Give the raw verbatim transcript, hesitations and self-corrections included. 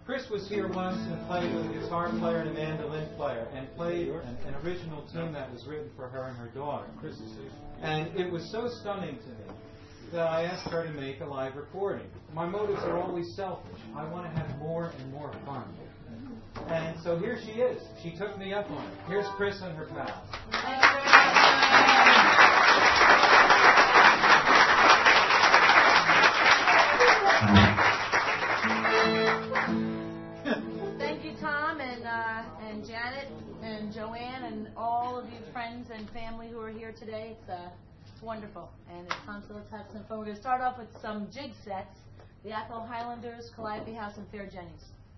Chris was here once and played with a guitar player and a mandolin player and played an, an original tune that was written for her and her daughter. And it was so stunning to me that I asked her to make a live recording. My motives are always selfish. I want to have more and more fun. And so here she is. She took me up on it. Here's Chris and her pals. Thank you, Tom, and uh, and Janet, and Joanne, and all of you friends and family who are here today. It's, uh, it's wonderful. And it's time, so let's have some fun. We're going to start off with some jig sets. The Athol Highlanders, Calliope House, and Fair Jenny's.